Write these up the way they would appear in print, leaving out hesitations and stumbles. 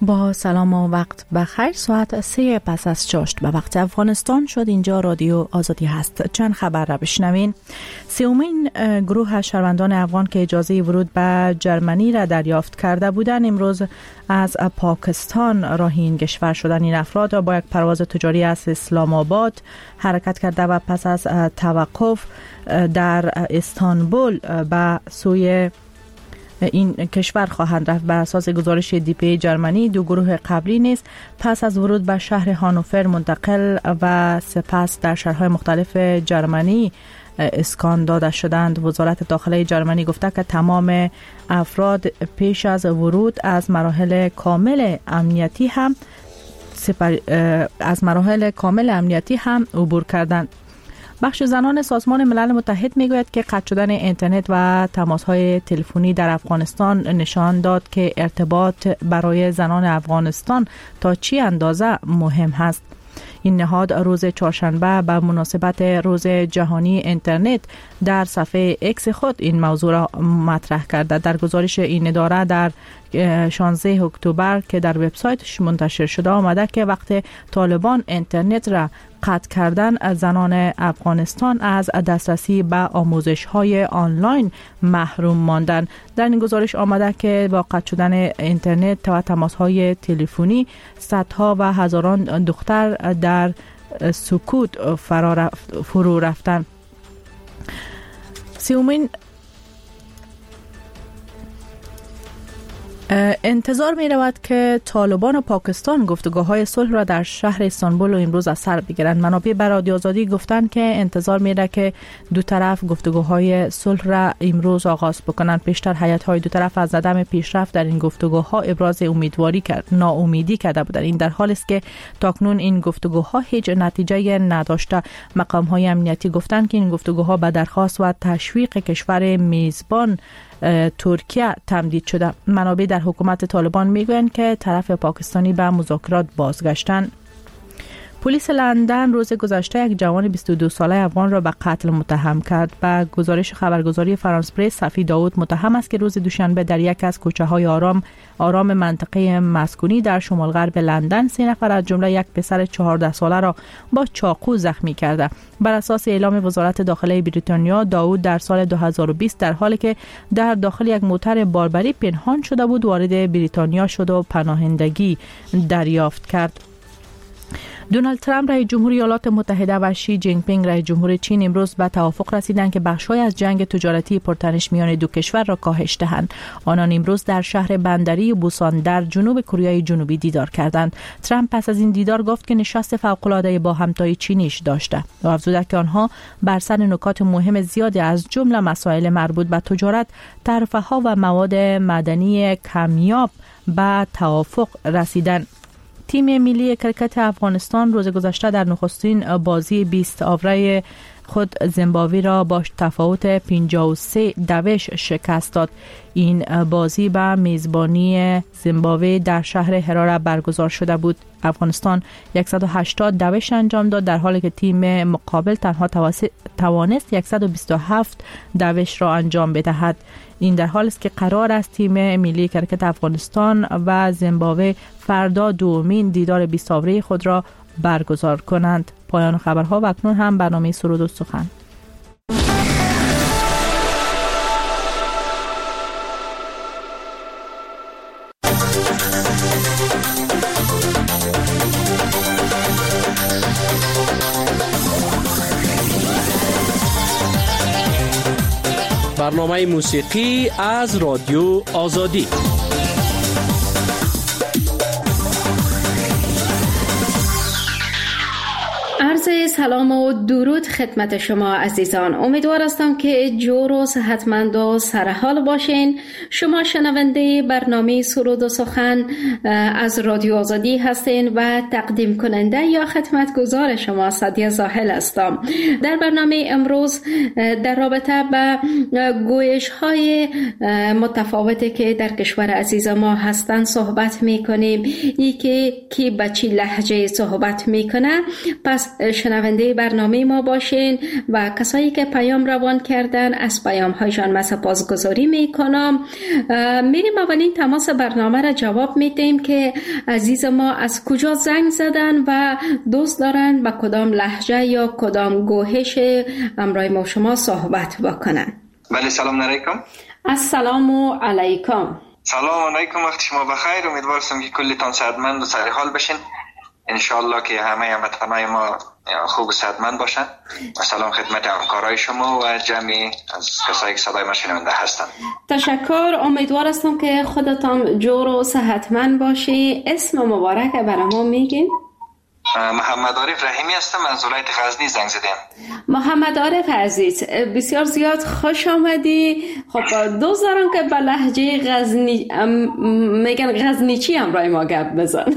با سلام و وقت بخیر. ساعت 3 پس از چاشت به وقت افغانستان شد. اینجا رادیو آزادی هست. چند خبر را بشنوین. سومین گروه شهروندان افغان که اجازه ورود به جرمنی را دریافت کرده بودند امروز از پاکستان راه این کشور شدند. این افراد با یک پرواز تجاری از اسلام آباد حرکت کرده و پس از توقف در استانبول به سوی این کشور خواهند رفت. بر اساس گزارش دیپی جرمنی دو گروه قبلی نیز پس از ورود به شهر هانوفر منتقل و سپس در شهرهای مختلف جرمنی اسکان داده شدند. وزارت داخله جرمنی گفته که تمام افراد پیش از ورود از مراحل کامل امنیتی هم عبور کردند. بخش زنان سازمان ملل متحد میگوید که قطع شدن اینترنت و تماس‌های تلفنی در افغانستان نشان داد که ارتباط برای زنان افغانستان تا چه اندازه مهم است. این نهاد روز چهارشنبه به مناسبت روز جهانی اینترنت در صفحه اکس خود این موضوع را مطرح کرده. در گزارش این اداره در 16 اکتبر که در وبسایتش منتشر شده آمده که وقت طالبان اینترنت را قطع کردن از زنان افغانستان از دسترسی به آموزش‌های آنلاین محروم ماندن. در این گزارش آمده که با قطع شدن اینترنت و تماس‌های تلفنی صدها و هزاران دختر در سکوت فرو رفتند. سومین انتظار می رود که طالبان و پاکستان گفتگوهای صلح را در شهر استانبول و امروز از سر بگیرند. منابع بر رادیو آزادی گفتند که انتظار می رود که دو طرف گفتگوهای صلح را امروز آغاز بکنند. پیشتر هیئت‌های دو طرف از عدم پیشرفت در این گفتگوها ابراز ناامیدی کرده بودند. این در حالی است که تاکنون این گفتگوها هیچ نتیجه نداشته. مقام‌های امنیتی گفتند که این گفتگوها به درخواست و تشویق کشور میزبان ترکیه تمدید شده. منابع در حکومت طالبان میگویند که طرف پاکستانی به مذاکرات بازگشتند. پلیس لندن روز گذشته یک جوان 22 ساله افغان را به قتل متهم کرد. به گزارش خبرگزاری فرانس پرس، صفی داود متهم است که روز دوشنبه در یک از کوچه‌های آرام منطقه مسکونی در شمال غرب لندن 3 نفر از جمله یک پسر 14 ساله را با چاقو زخمی کرده. بر اساس اعلام وزارت داخله بریتانیا، داود در سال 2020 در حالی که در داخل یک موتر باربری پنهان شده بود وارد بریتانیا شد و پناهندگی دریافت کرد. دونالد ترامپ رئیس جمهور ایالات متحده و شی جین پینگ رئیس جمهور چین امروز به توافق رسیدند که بخش‌های از جنگ تجارتی پرتنش میان دو کشور را کاهش دهند. آنان امروز در شهر بندری بوسان در جنوب کره جنوبی دیدار کردند. ترامپ پس از این دیدار گفت که نشست فوق‌العاده با همتای چینیش داشته و افزود که آنها بر سر نکات مهم زیادی از جمله مسائل مربوط به تجارت، ترفه‌ها و مواد معدنی کمیاب به توافق رسیدند. تیم ملی کرکت افغانستان روز گذشته در نخستین بازی 20 آوره خود زیمبابوه را با تفاوت 53 شکست داد. این بازی به میزبانی زیمبابوه در شهر هراره برگزار شده بود. افغانستان 180 انجام داد در حالی که تیم مقابل تنها توانست 127 را انجام بدهد. این در حالی است که قرار است تیم ملی کرکت افغانستان و زیمبابوه فردا دومین دیدار 20 آوره خود را برگزار کنند. پایان خبرها و اکنون هم برنامه سرود و سخن. برنامه موسیقی از رادیو آزادی. عرض سلام و درود خدمت شما عزیزان. امیدوار هستم که جور و صحتمند و سرحال باشین. شما شنونده برنامه سرود و سخن از رادیو آزادی هستین و تقدیم کننده یا خدمتگزار شما سعدیه زاهل هستم. در برنامه امروز در رابطه با گویش های متفاوتی که در کشور عزیز ما هستن صحبت میکنیم. ای که کی به چی لهجه صحبت میکنه. پس شنونده برنامه ما باشین و کسایی که پیام روان کردن از پیام هایشان من سپاسگزاری میکنم. میریم اولین تماس برنامه را جواب میدیم که عزیز ما از کجا زنگ زدن و دوست دارن با کدام لهجه یا کدام گوهش همراه ما شما صحبت بکنن. بله، سلام علیکم. السلام علیکم. سلام علیکم، وقت شما بخیر. امیدوارم که کلیتان صحتمند و سرحال باشین. انشالله که همه هموطنان ما خوب و صحتمند باشن. و سلام خدمت همکارای شما و جمعی از کسایی که صدای ما شنونده هستند. تشکر. امیدوار هستم که خودتان جور و صحتمند باشی. اسم مبارک برای ما میگین؟ محمد عارف رحیمی هستم، از ولایت غزنی زنگ زدم. محمد عارف عزیز، بسیار زیاد خوش آمدی. خب دوست دارم که به لهجه غزنی میگن غزنیچی همراه ما گپ بزن.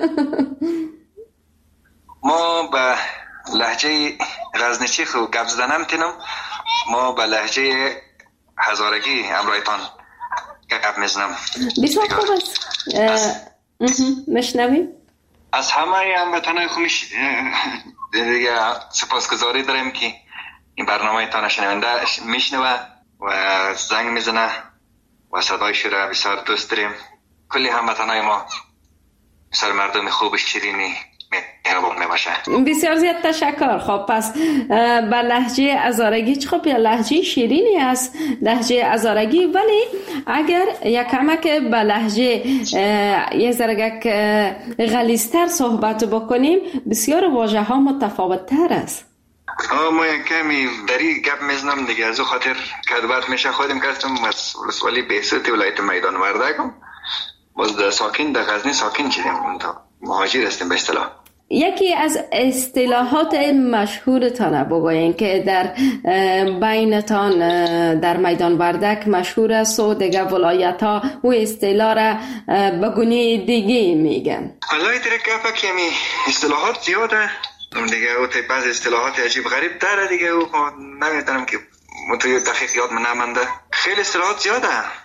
ما به لهجه غزنیچی خوب گپ زدن نمیتونم. ما به لهجه هزارگی همراهتان گپ میزنم. بسیار خوب است. مشنویم. از همه هموطنان خوبش دیگه سپاسگزاری داریم که این برنامه تان شنونده میشنوه و زنگ میزنه و صدایش را بسیار دوست داریم. کلی هموطنان ما بسیار مردم خوب شیرینی مهربان میباشه. بسیار زیاد تشکر. خب پس با لهجه هزارگی خب یا لهجه شیرینی است لهجه هزارگی، ولی اگر یک کمک با لهجه یک ذره غلیظ‌تر صحبت بکنیم بسیار واژه ها متفاوت تر است. ما یک کمی دری گپ میزنم دیگه، از او خاطر کدبت میشه خودم کردم از ولسوالی بهسط ولایت میدان وردگم. باز در ساکن در غزنی ساکن شدیم، مهاجر هستیم به اصطلاح. یکی از اصطلاحات مشهورتان بگوین که در بینتان در میدان وردک مشهور است و دیگه ولایت ها او اصطلاح را به گونه دیگه میگن. والله درکه کمی اصطلاحات زیاده دیگه، او بعض اصطلاحات عجیب غریب داره دیگه، او نمیدونم که متوی دقیق یاد نمانده. خیلی اصطلاحات زیاده.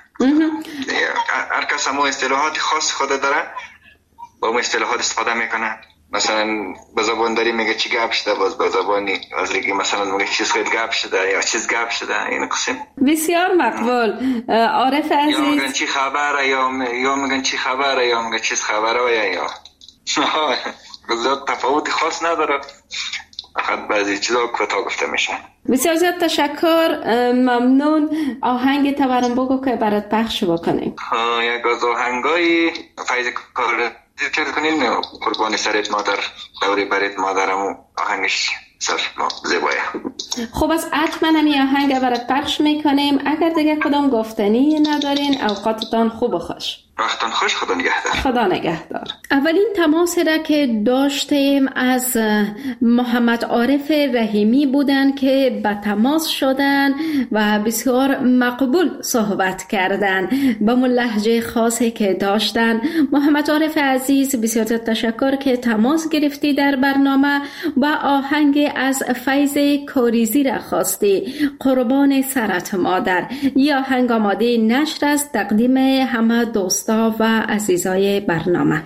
هر کس هم اصطلاحات خاص خود داره، با اون اصطلاحات استفاده میکنه. مثلا به زبان داری میگه چی گپ شده، باز به زبانی از دیگه مثلا میگه چیز خیلی گپ شده یا چیز گپ شده. این قسم بسیار مقبول. عارف عزیز، یا میگن چی خبره یا میگن چی خبره یا میگن چیز خبره یا تفاوت خاص نداره، فقط بعضی چیزا کوتاه گفته میشه. بسیار زیاد تشکر. ممنون. آهنگ تورم بگو که برات پخش بکنیم. یک از آهنگای فیض کار ذکر کنین، قربان سرت مادر دوری برت مادرم، آهنگش سر زیبایه. خب از حتما همی آهنگ برات پخش میکنیم. اگر دیگه کدام گفتنی ندارین اوقاتتان خوب و خوش. وقتتان خوش. خدا نگهدار. خدا نگهدار. اولین تماس را که داشتیم از محمد عارف رحیمی بودن که به تماس شدن و بسیار مقبول صحبت کردن با لهجه خاصی که داشتن. محمد عارف عزیز بسیار تشکر که تماس گرفتی در برنامه و آهنگ از فیض کاریزی را خواستی، قربان سرت مادر. یا آهنگ آماده نشر است تقدیم همه دوست و عزیزای برنامه.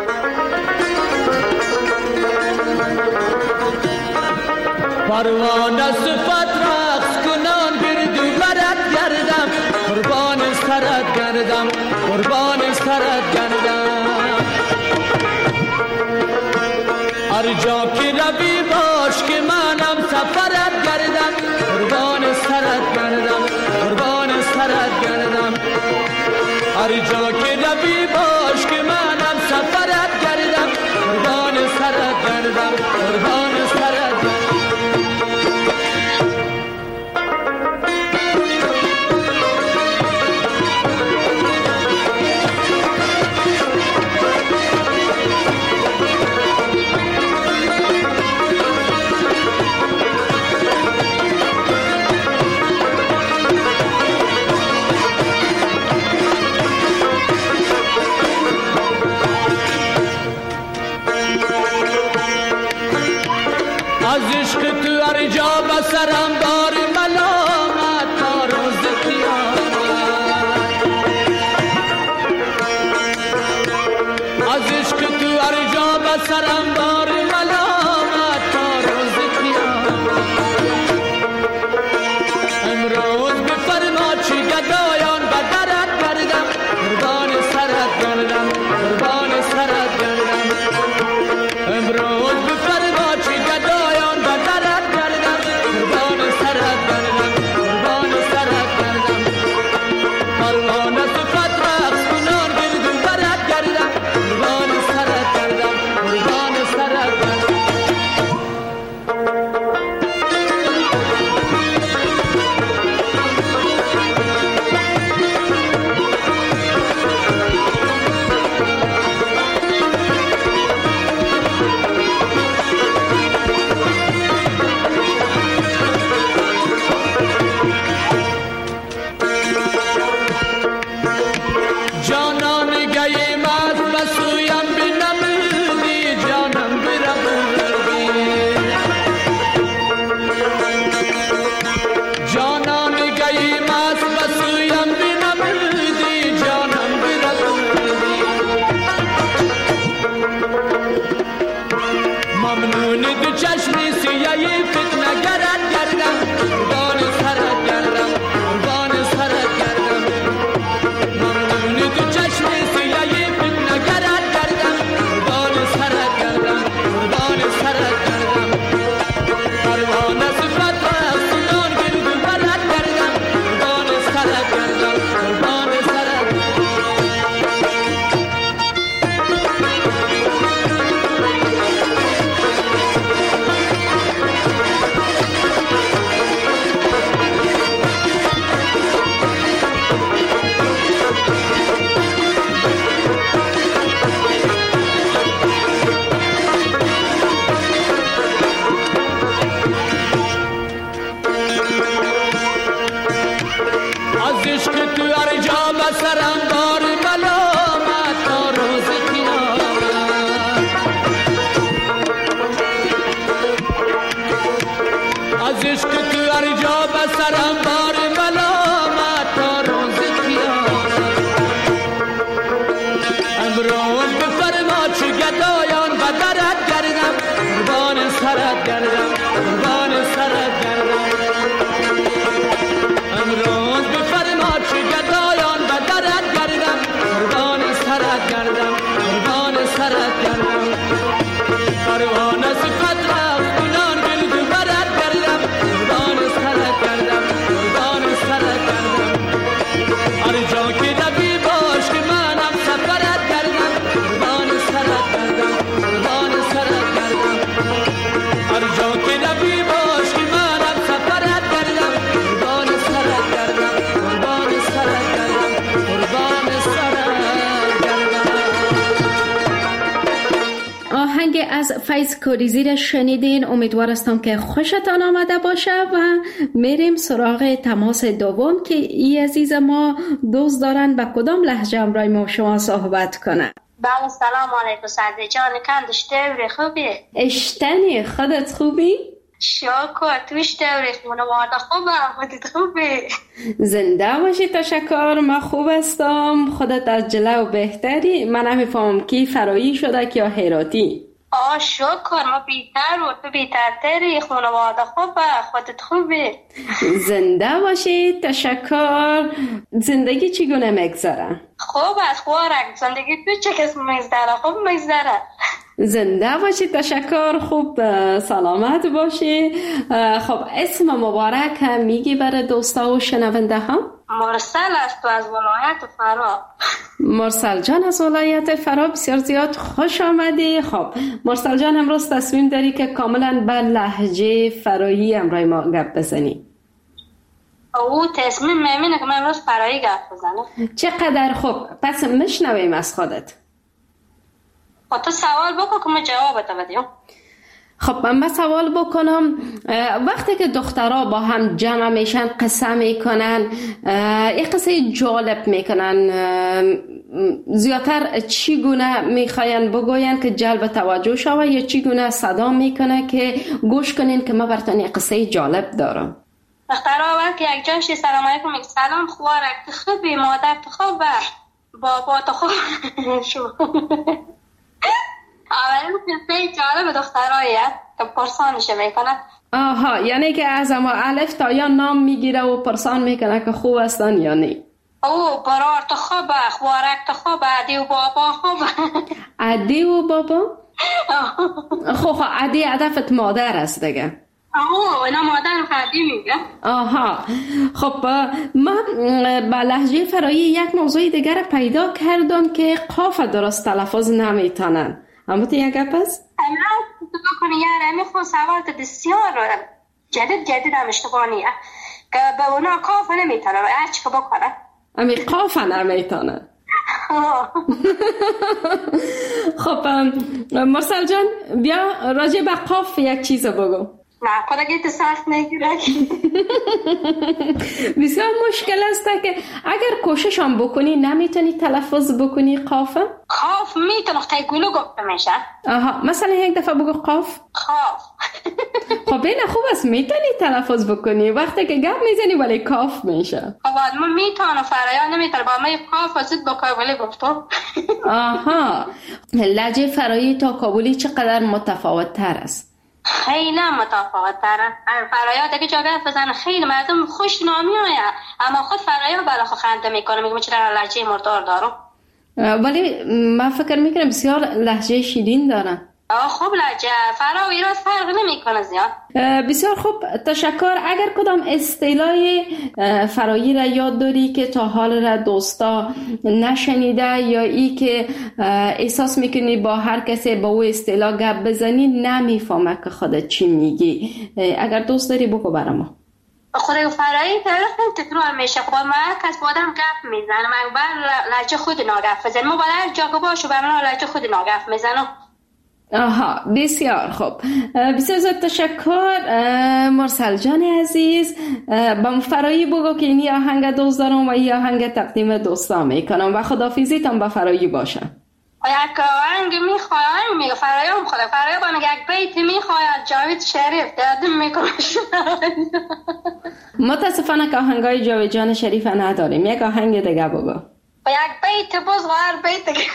پروانه صفت رقص کنان گردو برد گردم، قربان سرت گردم، قربان سرت گردم. هر جا که روی باش که منم سفرت گردم، قربان سرت گردم، قربان سرت گردم. هر جا که روی باش که منم سفرت گردم، قربان سرت گردم، قربان سرت گردم. سرم دار ملامت تا روز قیامت، از عشق تو هر جا به سرم دار ملامت تا روز وسیله فتنه گرد گردم قربان سرت گردم قربان سرت گردم ممنون تو چشم وسیله فتنه گرد گردم قربان سرت گردم قربان سرت گردم پروانه صفت را از سنان گرد و برد گردم قربان سرت گردم قربان سرت از عشق تو هر جا بسرم بار ملامت تا روز قیامت از عشق تو هر جا بسرم بار ملامت تا روز قیامت امروز بفرما چه گدایان و درت گردم قربان سرت گردم قربان سرت گردم امروز بفرما چه گدایان و درت گردم قربان سرت گردم قربان سرت گردم پروانه صفت را کنان گرد و برت گردم قربان سرت گردم قربان سرت گردم هر جا که روی باش که منم سفرت گردم قربان سرت گردم قربان سرت گردم هر جا که روی باش که منم سفرت گردم قربان سرت گردم قربان سرت گردم قربان سرت گردم. آهنگ از فیض کوریزی را شنیدین. امیدوار هستم که خوشتان آمده باشه و میریم سراغ تماس دوم که ای عزیز ما دوست دارن به کدام لهجه امرای ما شما صحبت کنه. بله سلام علیکم سعدی جان کندش دوری خوبی؟ اشتنی خودت خوبی؟ شاکر توش دوری خانواده خوبه خودت خوبی؟ زنده باشی تشکر. ما خوب هستم. خودت از جلو بهتری؟ من نمیفهمم کی فرایی شده که یا هراتی؟ شکر ما بیتر و تو بیترتری خانواده خوبه خودت خوبی؟ زنده باشی تشکر. زندگی چگونه میگذره؟ خوب است خوارک زندگی تو چه کس میگذره؟ خوب میگذره. زنده باشی تشکر. خوب سلامت باشی. خب اسم مبارک هم میگی برای دوستا و شنونده ها؟ مرسل است و از ولایت فرا. مرسل جان از ولایت فرا بسیار زیاد خوش آمدی. خب مرسل جان امروز تصمیم داری که کاملا به لهجه فرایی امرای ما گپ بزنی؟ او تصمیم میمینه که من امروز فرایی گپ بزنم. چقدر خوب. پس مشنویم از خودت. خب تو سوال بکن که من جوابت بدیم. خب من سوال بکنم. وقتی که دخترها با هم جمع میشن قصه میکنن، یک قصه جالب میکنن، زیادتر چی گونه میخواین بگوین که جلب توجه شوه یا چی گونه صدا میکنه که گوش کنین که من براتون یک قصه جالب دارم؟ دخترها وقتی یک جاشی سلام علیکم میگه سلام خوارک تو خوبی؟ مادر تو خوبه؟ بابا تو خوب؟ اولین قصه جالب دختراییه که پرسانش میکنه. آها یعنی که از اما الف تا یا نام میگیره و پرسان میکنه که خوب هستن یا نه. او برار تو خوبه؟ خوارک تو خوبه؟ عدی و بابا خوبه؟ عدی و بابا؟ خب عدی هدفت مادر است دیگه. اینا مادر عدی میگه. آها خب من با لهجه فرایی یک موضوع دیگر پیدا کردم که قاف درست تلفظ نمیتونن. اما تو یک گپ است؟ تو بکنی یاره میخوام سوال تو بسیار جدید هم اشتباهیه که به اونا قاف نمیتونن هرچی که بکنن امی قاف نمیتونن. خب مرسل جان بیا راجع به قاف یک چیز بگو. نه خودگیت سخت نگیره. بسیار مشکل است که اگر کوشش هم بکنی نمیتونی تلفظ بکنی قاف؟ قاف میتونه خیلی گلو گفته میشه. آها مثلا یک دفعه بگو قاف. قاف. خب این خوب است میتونی تلفظ بکنی وقتی که گپ میزنی ولی قاف میشه. خب من میتونم فرایان نمیتونه با من قاف زد بکنم ولی گفتم. آها لهجه فرایی تا کابلی چقدر متفاوت تر است؟ خیلی متفاوت ترن. فرایات اگه جا گفت بزنه خیلی مردم خوش نمیآید، اما خود فرایات بالاخره خنده میکنه، میگه چرا لهجه مردار دارم. ولی من فکر میکنم بسیار لهجه شیرین دارن. خوب لهجه فرا و ایراد فرق نمیکنه زیاد. بسیار خوب، تشکر. اگر کدام اصطلاح فرایی را یاد داری که تا حال را دوستا نشنیده یا ای که احساس میکنی با هر کسی با او اصطلاح گپ بزنی نمیفهمه که خودت چی میگی، اگر دوست داری بگو برام. خود فرایی خیلی تکرار میشه. خب من کس با آدم گپ میزنم، من بر لهجه خود ناگپ بزنم، ما باید جا که باشو به من لهجه خود ناگپ میزنم. آها، بسیار خوب. بسیار زیاد تشکر مرسل جان عزیز. با فرایی بگو که این آهنگ دوست دارم و این آهنگ تقدیم دوستا میکنم و خداحافظیتم با فرایی باشم. یک آهنگ میخوایم میگه فرایی هم خدا فرایی با میگه یک بیت میخواید جاوید شریف دادم میکنم. متاسفانه که آهنگای جاوید جان شریف نداریم، یک آهنگ دیگه بگو. با یک بیت باز هر بیت دیگه.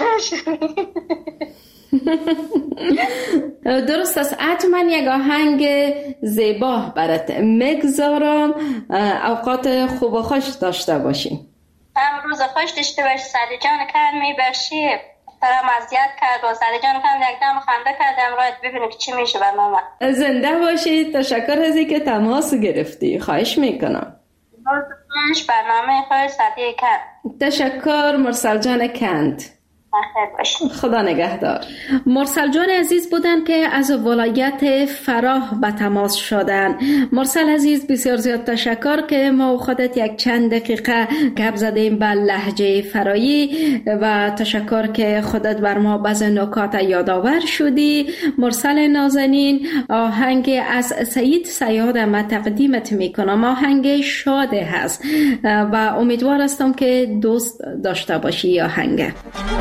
درست است. حتما یک آهنگ زیبا برات میگذارم. اوقات خوب و خوش داشته باشیم. روز خوش داشته باشی. سعدی جان کرد میبرشی ترا مزیت کرد و سعدی جان کرد یک دم خنده کرد. امروز ببینیم که چی میشه برنامه. زنده باشید. تشکر از اینکه تماس گرفتی. خواهش میکنم. برنامه خود سعدی کرد. تشکر مرسل جان کند. خدا نگهدار. مرسل جان عزیز بودن که از ولایت فراه به تماس شدن. مرسل عزیز بسیار زیاد تشکر که ما خودت یک چند دقیقه گپ زدیم به لهجه فرایی و تشکر که خودت بر ما بعض نکات یادآور شدی. مرسل نازنین، آهنگ از سید صیاد ما تقدیمت میکنم. آهنگ شاده هست و امیدوار هستم که دوست داشته باشی آهنگ.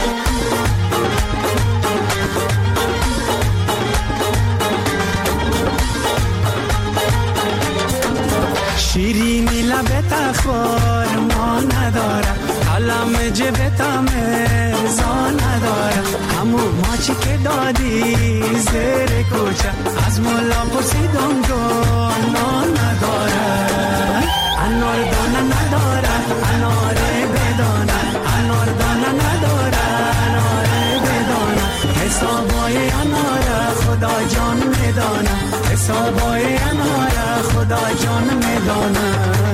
شیرینی لبت اخبار ما نداره، قلم جبت مرزا نداره، همون ماچی که دادی زیر کوچه از مولا پرسیدم گناه نداره. انار دانه نداره، انار بدانه، انار دانه نداره، انار بدانه، حسابای انار خدا جان میدانه، حسابای انار خدا جان میدانه.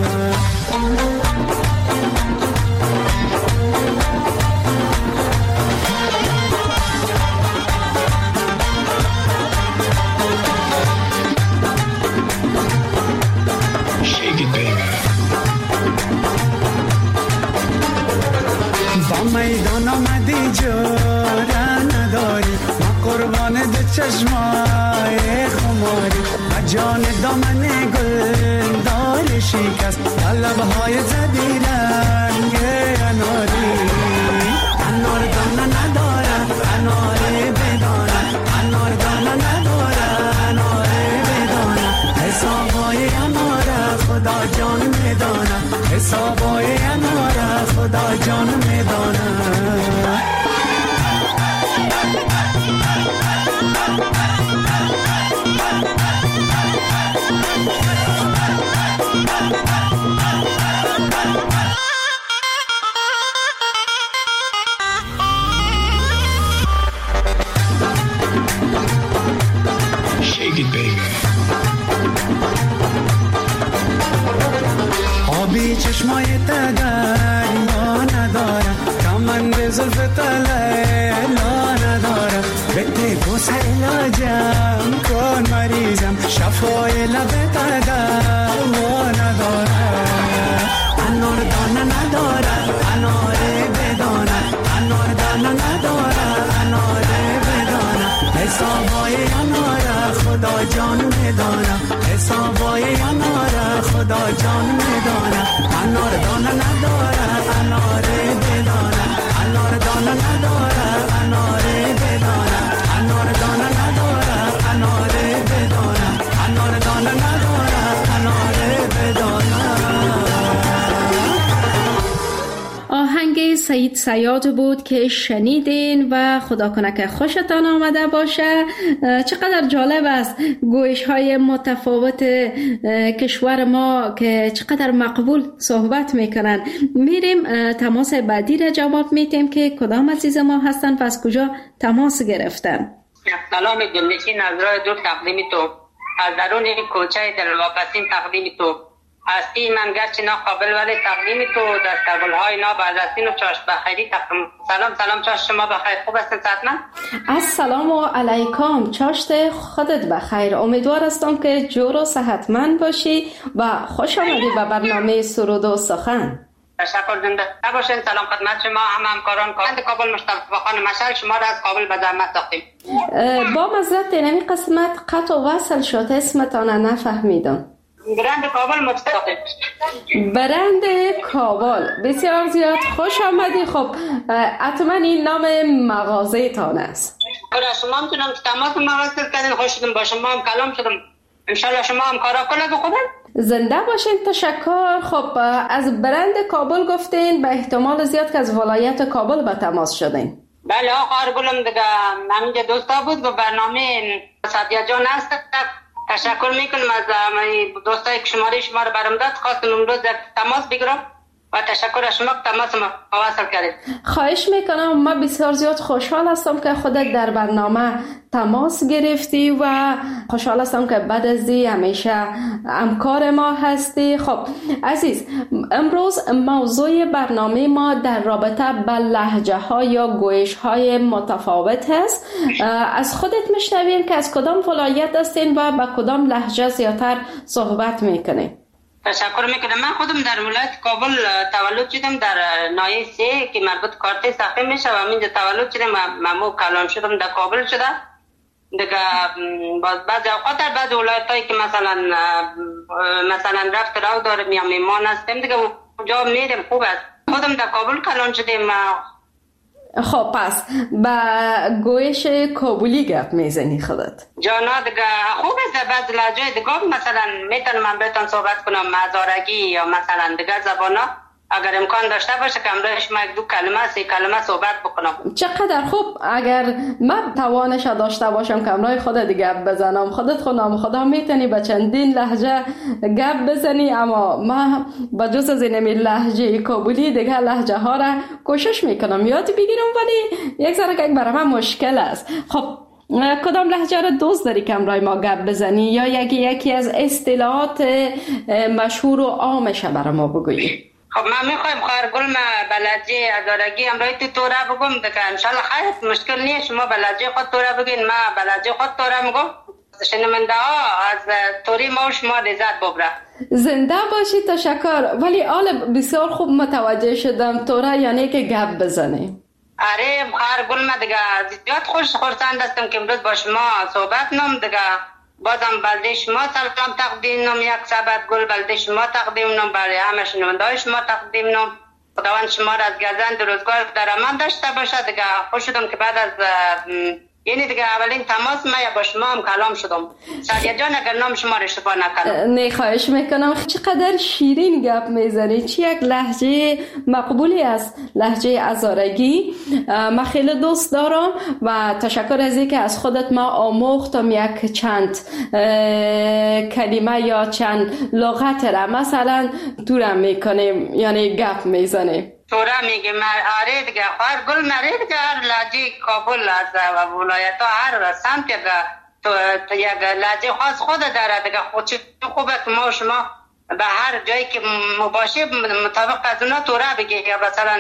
با میدان آمدی جوره نداری، ما قربان دو چشمای خماری و جان دامن گل دار شکست و لبهای زدی رنگ اناری. انار دانه نداره، انار بدانه، انار دانه نداره، انار بدانه، حسابای انار خدا جان میدانه، حسابای انار خدا جان میدانه. آبی چشمای دریا نداره، کمند زلف لیلا نداره، بده بوس علاجم کن مریضم، شفای لب دوا نداره. انار دانه نداره، انار بدانه، انار دانه نداره، انار بدانه، حسابای انار خدا جان میدانه، حسابای انار خدا جان میدانه. انار دانه نداره، انار بدانه، انار دانه نداره، انار بدانه، انار دانه نداره، انار بدانه، انار دانه نداره، انار بدانه. آهنگ سید صیاد بود که شنیدین و خدا کنه که خوشتان آمده باشه. چقدر جالب است گویش های متفاوت کشور ما که چقدر مقبول صحبت میکنن. میریم تماس بعدی را جواب میتیم که کدام عزیز ما هستن و از کجا تماس گرفتن. سلام دلنشین از راه دور تقدیم تو، از درون کوچه دلواپسین تقدیم تو هستی. من گرچه ناقابل ولی تقدیم تو دستگل‌های نابردستین و چاشت بخیری تقدیم. سلام چاشت شما بخیر، خوب هستین صحتمند؟ السلام علیکم، چاشت خودت بخیر. امیدوار هستم که جور و صحتمند باشی و خوش آمدی به برنامه سرود و سخن. تشکر، زنده باشین. سلام خدمت شما همکاران کارند کابل. مصطفی خان مشهد شما را از کابل به زحمت ساختیم. با معذرت اینمی قسمت قطع و وصل شد، اسمتان نفهمیدم. برند کابل مصطفی. برند کابل، بسیار زیاد خوش آمدی. خب حتما این نام مغازه تان است. شما هم تونم تماس مواصل کردین، خوش شدم با شما هم کلام شدم. انشالله شما هم کارا کنه خوبه. زنده باشین، تشکر. خب از برند کابل گفتین، به احتمال زیاد که از ولایت کابل به تماس شدین. بله آقا گلم دیگه همینجا دوستا بود و برنامه صدیه جان هست. تشکر میکنم از دوستایی که شما رو برام داد. خواستم امروز تماس بگیرم و تشکر از شما که تماس ما وصل کردید. خواهش میکنم. ما بسیار زیاد خوشحال هستم که خودت در برنامه تماس گرفتی و خوشحال هستم که بعد از این همیشه همکار ما هستی. خب عزیز، امروز موضوع برنامه ما در رابطه با لهجه ها یا گویش های متفاوت هست. از خودت میشنویم که از کدام ولایت هستین و با کدام لهجه زیادتر صحبت میکنین. تشکر میکنم. من خودم در ولایت کابل تولد شدم، در ناحیه 3 که مربوط کارت ساخته میشه و همینجا تولد شدم. ممو کلان شدم در کابل شده. دیگه بعضی اوقات در بعضی ولایتایی که مثلا رفت راو دارم یا میمان هستم دیگه اونجا میرم. خوب است. خودم در کابل کلان شدم. خب پس با گویش کابلی گپ میزنی خودت؟ جانا دیگه خوب است. بعض لهجه دیگه مثلا میتونم من بهتون صحبت کنم مزارگی یا مثلا دیگه زبانا اگر امکان داشته باشه که امروز شما 2 کلمه 3 کلمه صحبت بکنم. چقدر خوب. اگر من توانش داشته باشم که امروز خودت گپ بزنم، خودت خونم خدا میتونی به چندین لهجه گپ بزنی، اما من با جز از این لهجه کابلی دیگه لهجه ها را کوشش میکنم یاد بگیرم، ولی یک ذره که برای من مشکل است. خب کدام لهجه را دوست داری که امروز ما گپ بزنی یا یکی از اصطلاحات مشهور و عامش برای ما بگویی؟ خب من میخوایم خواهرگل ما بلدجه ازارگی امروی تو را بگم دیگه انشالله خیلی مشکل نیست. شما بلدجه خود تو را بگین، ما بلدجه خود تو را میگم. شنونده ها از توری ما و شما لذت ببره. زنده باشی. تشکر. ولی آل بسیار خوب متوجه شدم تو را یعنی که گپ بزنی. آره خواهرگل ما دیگه زیاد خورسند هستم که امروز با شما صحبت نم دیگه. بازم بلده شما سلام تقدیم نم، یک سبت گل بلده شما تقدیم نم، برای همه شنونده شما تقدیم نم. خداوند شما را از گزند روزگار در امان داشته باشه. دیگه خوش شدم که بعد از یعنی دیگه اولین تماس ما با شما هم کلام شدم. سعدیه جان اگر نام شما را اشتباه نکنم. نه خواهش میکنم. چقدر شیرین گپ میزنی. چی یک لهجه مقبولی است لهجه ازارگی. من خیلی دوست دارم و تشکر از اینکه از خودت ما آموختم یک چند کلمه یا چند لغت را مثلا دورم میکنیم یعنی گپ میزنیم. تورا میگه آره دیگه خواهر گل نره دیگه هر لهجه کابل از ولایت ها هر سمت یک لهجه خاص خود داره دیگه. خود خوبه که ما و شما به هر جایی که مباشه مطابق از اونا تورا بگه. یا مثلا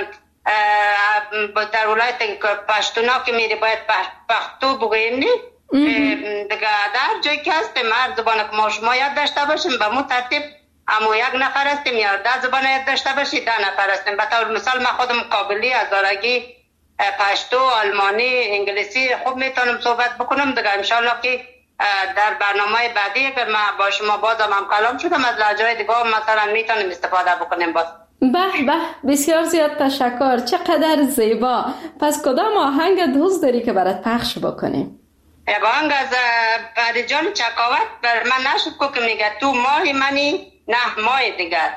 در ولایت پشتونا که میری باید پختو بگویم نی دیگه. در جایی که هستیم هر زبان که ما شما یاد داشته باشیم به مو ترتیب اما یک نفر هستیم یا 10 زبان یاد داشته باشید 10 نفر هستیم. به طور مثال من خودم کابلی، ازارگی، پشتو، آلمانی، انگلیسی خوب میتونم صحبت بکنم دیگه. انشالله که در برنامه بعدی که من با شما بازم هم کلام شدم از لهجه‌های دیگه مثلا میتونیم استفاده بکنیم باز. به بسیار زیاد تشکر. چقدر زیبا. پس کدام آهنگ دوست داری که برات پخش بکنیم؟ یک آهنگ از فریجان چکاوت بر من نشد که میگه تو ماه منی نه ماه دیگر.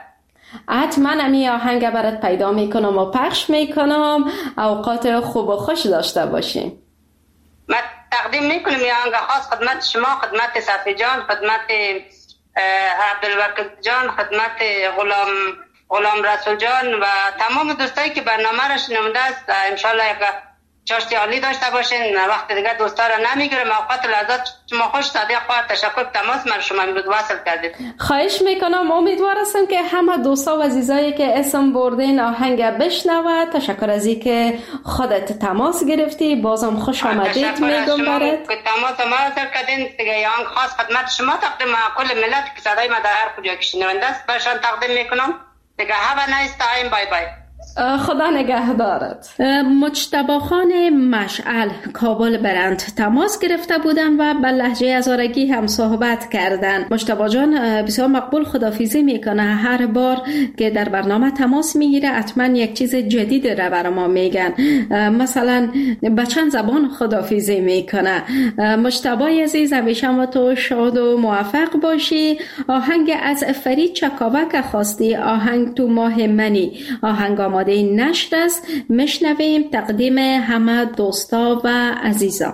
حتما امی آهنگ برات پیدا میکنم و پخش میکنم. اوقات خوب و خوش داشته باشیم. من تقدیم میکنم یه آهنگ خاص خدمت شما، خدمت صفی جان، خدمت عبدالوکیل جان، خدمت غلام رسول جان و تمام دوستایی که برنامه را شنونده است. انشالله یک چاشتی عالی داشته باشین. وقت دیگه دوستا را نمیگیرم. اوقات لحظات شما خوش. صادق خواهد تشکر تماس من شما امروز وصل کردید. خواهش میکنم. امیدوار هستم که همه دوستا و عزیزایی که اسم بردین آهنگ بشنوه. تشکر از این که خودت تماس گرفتی. بازم خوش آمدید میگم برات. تماس ما را کردین. دیگه آهنگ خاص خدمت شما تقدیم کل ملت که صدای ما در هر کجا که شنونده است برشان تقدیم میکنم. دیگه have a nice time. بای بای. خدا نگهدارت. مجتبی خان مشعل کابل برند تماس گرفته بودن و به لهجه هزارگی هم صحبت کردن. مجتبی جان بسیار مقبول خداحافظی میکنه. هر بار که در برنامه تماس میگیره حتما یک چیز جدید رو برای ما میگن. مثلا به چند زبان خداحافظی میکنه. مجتبی عزیز همیشه ما تو شاد و موفق باشی. آهنگ از فرید چکاوک خواستی، آهنگ تو ماه منی. آهنگ آماده نشر است. میشنویم تقدیم همه دوستا و عزیزا.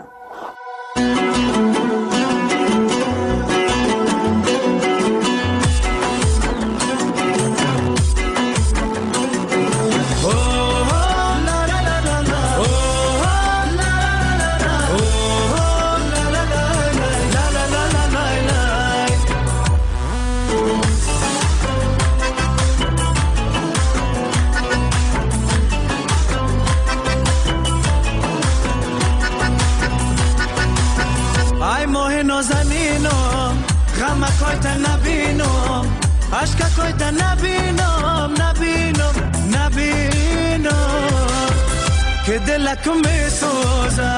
که دلک می سوزه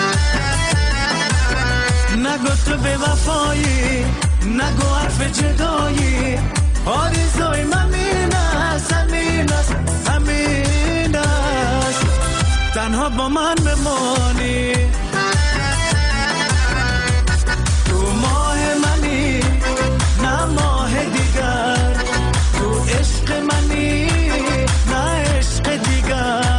نگو تو به وفایی، نگو حرف جدایی. آرزوی من این است، همین است، همین است. تنها با من بمانی، تو ماه منی نه ماه دیگر، تو عشق منی نه عشق دیگر.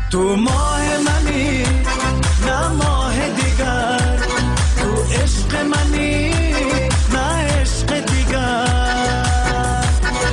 تو ماه منی نه ماه دیگر، تو عشق منی نه عشق دیگر.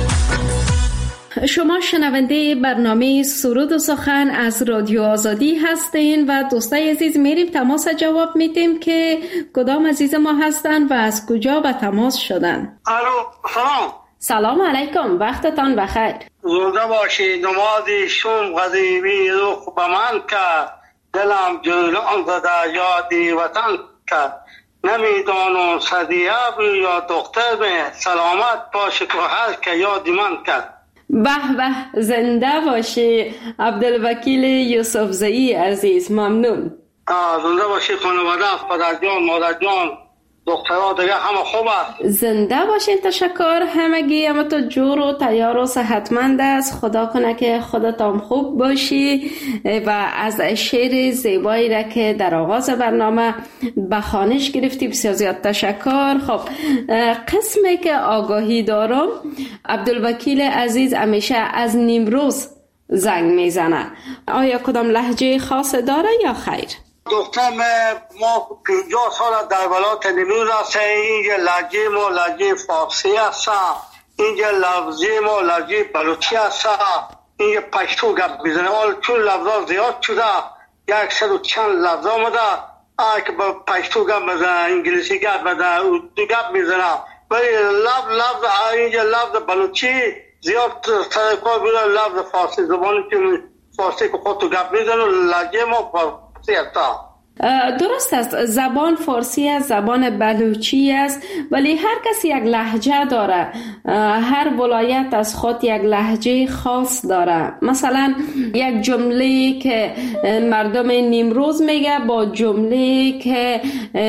شما شنونده برنامه سرود و سخن از رادیو آزادی هستین و دوستای عزیز میریم تماس جواب میدیم که کدام عزیز ما هستن و از کجا به تماس شدن. الو سلام. سلام علیکم، وقتتان بخیر. زنده باشی. نمازی شوم غزیبی روح به من که دلم جولان زده یادی وطن که نمیدانم صدیاب یا دختر به سلامت باشه که هر که یادی من کرد. به به، زنده باشی عبدالوکیل یوسفزئی عزیز، ممنون. زنده باشی. خانواده، پدر جان، مادر جان، دخترها دیگه همه خوب است. زنده باشین. تشکر همگی. اما تو جور و تیار و صحتمند است. خدا کنه که خودتان خوب باشی و از شعر زیبایی را که در آغاز برنامه به خوانش گرفتی بسیار زیاد تشکر. خب قسمی که آگاهی دارم، عبدالوکیل عزیز همیشه از نیمروز زنگ میزنه. آیا کدام لهجه خاص داره یا خیر؟ دختر ما 50 سال در ولایت نیمروز هستیم. اینجا لهجه ما لهجه فارسی است، اینجا لفظی ما لهجه بلوچی است، اینجا پشتو گپ میزنه. حال چون لفظا زیاد شده، 100 و چند لفظ آمده، که با پشتو گپ میزنه، انگلیسی گپ میزنه، اردو گپ میزنه، ولی لفظ اینجا لفظ بلوچی زیاد سرکار بوده. لفظ فارسی زبانی که فارسی که خودتو گپ میزنه، لهجه ما فارسی است. درست است، زبان فارسی است، زبان بلوچی است، ولی هر کسی یک لهجه داره. هر ولایت از خود یک لهجه خاص داره. مثلا یک جمله که مردم نیمروز میگه با جمله که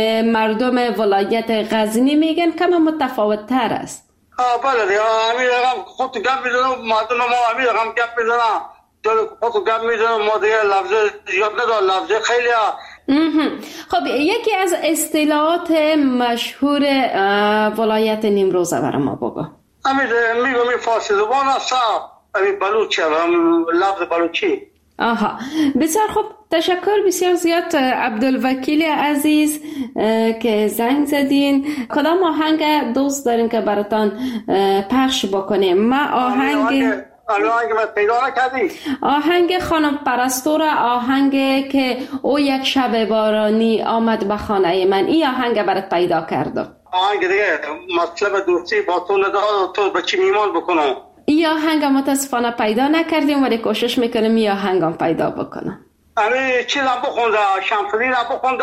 مردم ولایت غزنی میگن کم متفاوت تر است. بله، همین رقم خود گپ میزنم، مردم ما همین رقم گپ میزنم، خود گپ میزنم، ما دیگه لفظ زیاد نداره، لفظ خیلی خب یکی از اصطلاحات مشهور ولایت نیمروز برای ما بگو. میگم فارسی زبان است، بلوچی، لفظ بلوچی. آها، بسیار خوب، تشکر بسیار زیاد عبدالوکیل عزیز که زنگ زدین. کدام آهنگ دوست دارین که براتان پخش بکنیم؟ ما آهنگ خانم پرستو، آهنگ که او یک شب بارانی آمد به خانه من، این آهنگ برات پیدا کردم. آهنگ دیگه مطلب دوستی با تو نداره، تو به چی میمان بکنم. این آهنگ متاسفانه پیدا نکردیم، ولی کوشش میکنم این آهنگ هم پیدا بکنم. امی چیز هم بخونده، شمسدین هم بخونده،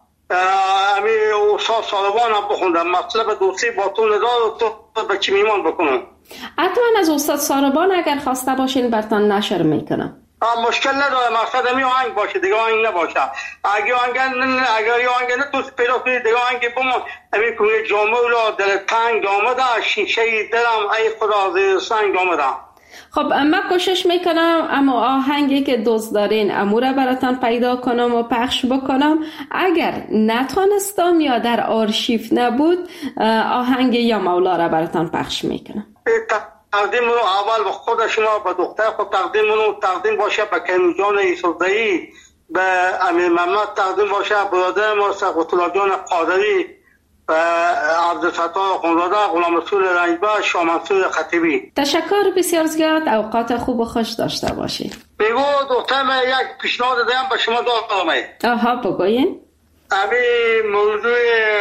امی استاد سالبان هم بخونده، مطلب دوستی با تو نداره، تو به چی میمان بکنم. حتما از استاد ساربان اگر خواسته باشین برتان نشر میکنم. مشکل نداره، مقصد همی آهنگ باشه، دیگه آهنگ نباشه. اگر آهنگ نه تو پیدا کنی دیگه آهنگ بمون. همی کنی جامعه را دل تنگ آمده، شیشه دلم ای خدا زیر سنگ آمده. خب من کوشش میکنم اما آهنگی که دوست دارین اموره براتان پیدا کنم و پخش بکنم. اگر نتونستم یا در آرشیف نبود، آهنگ یا مولا را براتان پخش میکنم. تقدیم رو اول به خود شما، به دختر خود تقدیم باشه، به کریم جان یوسفزئی، به امیر محمد تقدیم باشه، برادر ما سقط الله جان قادری، به عبدالفتاح خانزاده، غلام رسول رنجبر، شاه منصور خطیبی. تشکر بسیار زیاد. اوقات خوب و خوش داشته باشید. بگو دختر من یک پیشنهاد دارم به شما دارم. آها بگوین. امی موضوع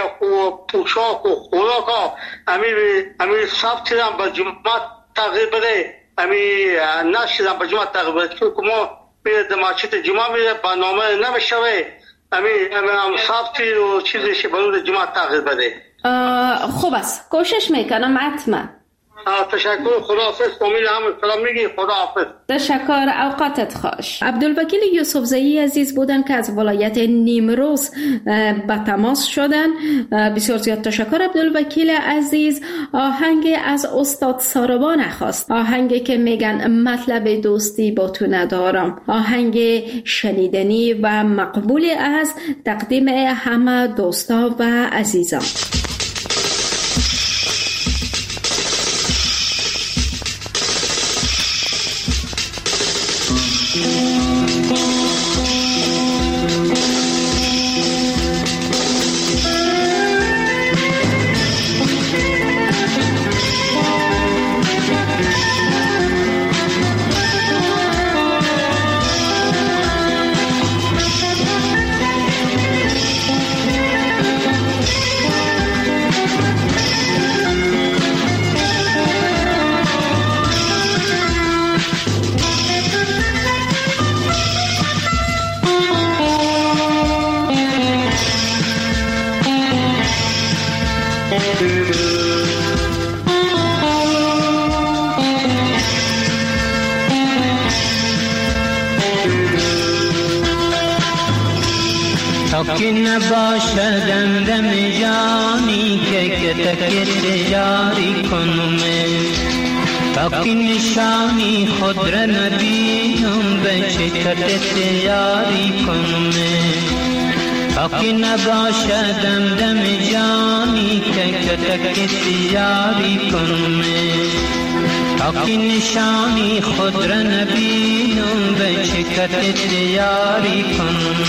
پوشاک و خوراک ها امی سبتی هم به جمعه تغییر بده، امی نشید هم به جمعه تغییر بده، چون که ما میره دماغچیت جمعه میره برنامه نمیشوه، امی هم سبتی و چیزش به روز جمعه تغییر بده. خوب است، کوشش میکنم حتما. تشکر. خداحافظ. امید هم سلام میگی. خداحافظ. تشکر. اوقاتت خوش. عبدالوکیل یوسفزئی عزیز بودن که از ولایت نیمروز به تماس شدن. بسیار زیاد تشکر عبدالوکیل عزیز. آهنگ از استاد ساربان خواست، آهنگی که میگن مطلب دوستی با تو ندارم، آهنگ شنیدنی و مقبول است. تقدیم همه دوستا و عزیزان. تا که نباشدم دم جانی که کتک یاری کنم تا که نشانی خود را نبینم به چکتت یاری کنم تا که نباشدم دم جانی که کتک یاری کنم تا که نشانی خود را نبینم به چکتت یاری کنم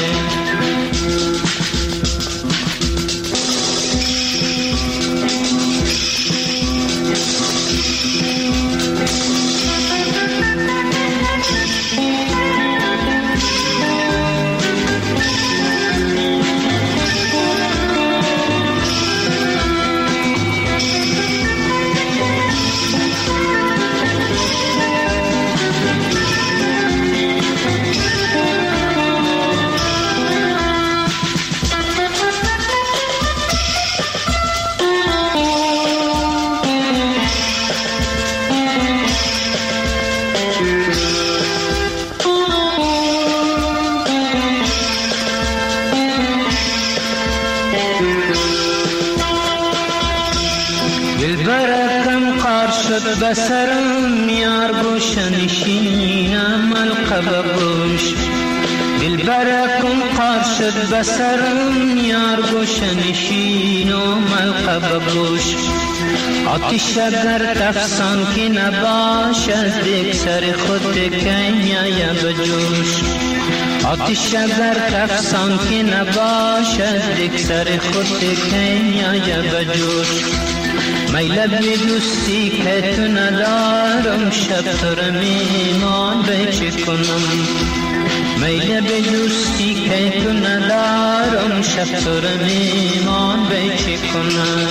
بسرم یار گوشنشینم القب گوش دل برکم قار شد بسرم یار گوشنشینم القب گوش آتش اگر تفسان که نباش از دیگ سر خود کنیا بجوش آتش اگر تفسان که نباش از دیگ سر خود کنیا بجوش میل به دوستی که تو ندارم شب تو را میمان به چه کنم میل به دوستی که تو ندارم شب تو را میمان به چه کنم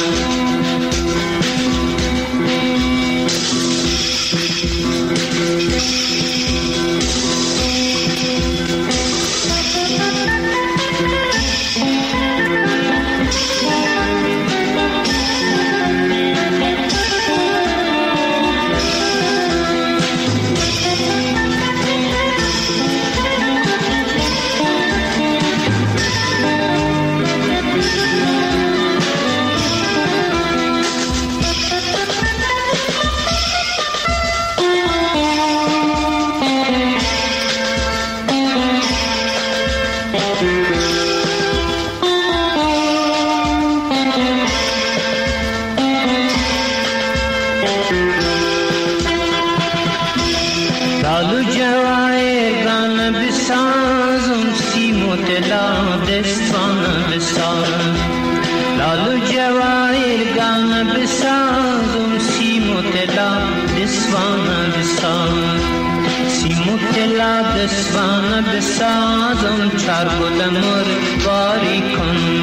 دسوان بسازم چار گلمر باری کنم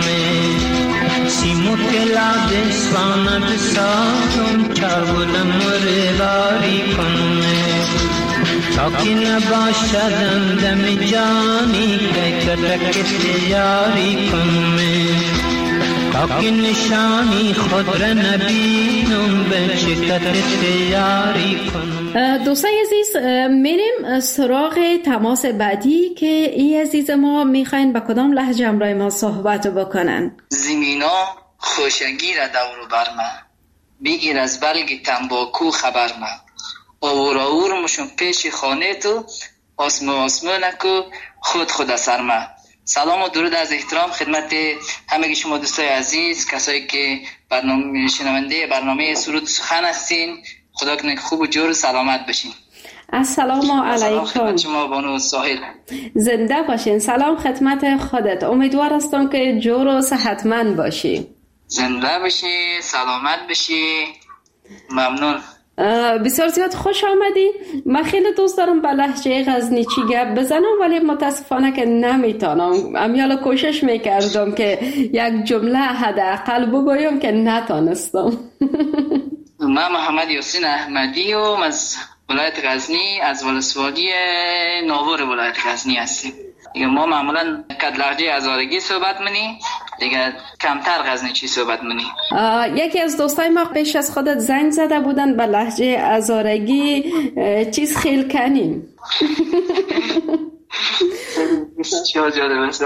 سیمو کلا دسوان بسازم چار گلمر باری کنم تا که نباشدم دم جانی که کتک یاری کنم تا که نشانی خود را نبینم به چکتت یاری کنم. دوستای عزیز میریم سراغ تماس بعدی که ای عزیز ما میخواین با کدام لهجه همراه ما صحبت بکنن. زمینا خوشگیر دور بر من بگیر از بلگ تنباکو خبر من آور مشون پیش خانه تو آسمونکو خود اثر من. سلام و درود از احترام خدمت همه شما دوستای عزیز، کسایی که شنونده برنامه سرود سخن هستین. خدا کنه خوب و جور سلامت بشین. السلام علیکم. خدمت شما بانو ساحل. زنده باشین. سلام خدمت خودت. امیدوار هستم که جور و صحتمند باشی. زنده باشی، سلامت بشی. ممنون. بسیار زیاد خوش آمدی. من خیلی دوست دارم با لهجه غزنیچی گپ بزنم ولی متاسفانه که نمیتونم. امیالا کوشش میکردم که یک جمله حداقل بگویم که نتونستم. من محمد یاسین احمدی و از ولایت غزنی، از ولسوالی ناور ولایت غزنی هستیم. دیگه ما معمولا کد لهجه هزارگی صحبت منی، دیگه کمتر غزنیچی صحبت منی. یکی از دوستای ما پیش از خودت زنگ زده بودن به لهجه هزارگی چیز خیل کنیم. چه جالب است.